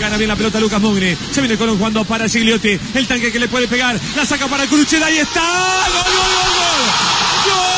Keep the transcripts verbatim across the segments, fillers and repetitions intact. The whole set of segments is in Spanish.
Gana bien la pelota Lucas Mugni. Se viene Colón jugando para Gigliotti. El tanque que le puede pegar. La saca para Curuchet. Ahí está. ¡Gol, gol, gol, gol! ¡Gol!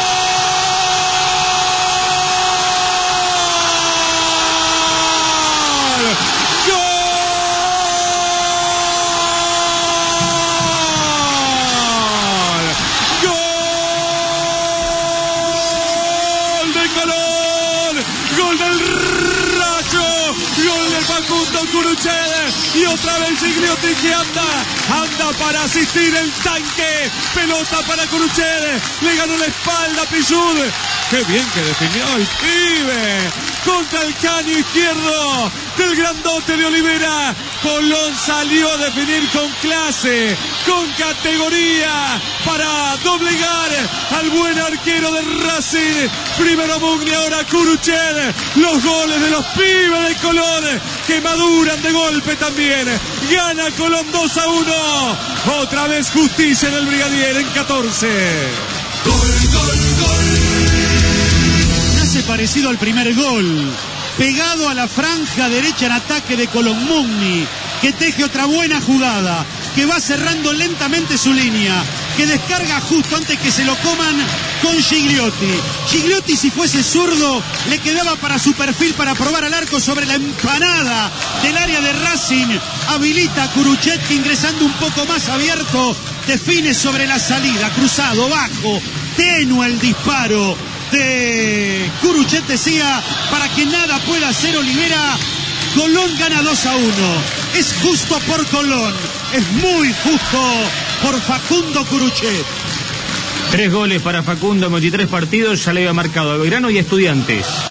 Gol del Rayo, gol de Facundo Curuchet y otra vez Gigliotti que anda, anda para asistir el tanque, pelota para Curuchet, le ganó la espalda a Pichud, qué bien que definió el pibe, contra el caño izquierdo del grandote de Olivera. Colón salió a definir con clase, con categoría, para doblegar al buen arquero de Racing. Primero Mugni, ahora Curuchet. Los goles de los pibes de Colón, que maduran de golpe también. Gana Colón dos a uno. Otra vez justicia en el Brigadier en catorce. Gol, gol, gol. Nace parecido al primer gol. Pegado a la franja derecha en ataque de Colón. Mugni, que teje otra buena jugada, que va cerrando lentamente su línea, que descarga justo antes que se lo coman con Gigliotti. Gigliotti, si fuese zurdo, le quedaba para su perfil para probar al arco sobre la empanada del área de Racing. Habilita a Curuchet, que ingresando un poco más abierto, define sobre la salida, cruzado, bajo, tenue el disparo de Curuchet, decía, para que nada pueda hacer Olivera. Colón gana dos a uno. Es justo por Colón, es muy justo por Facundo Curuchet. Tres goles para Facundo en veintitrés partidos, ya le había marcado a Belgrano y a Estudiantes.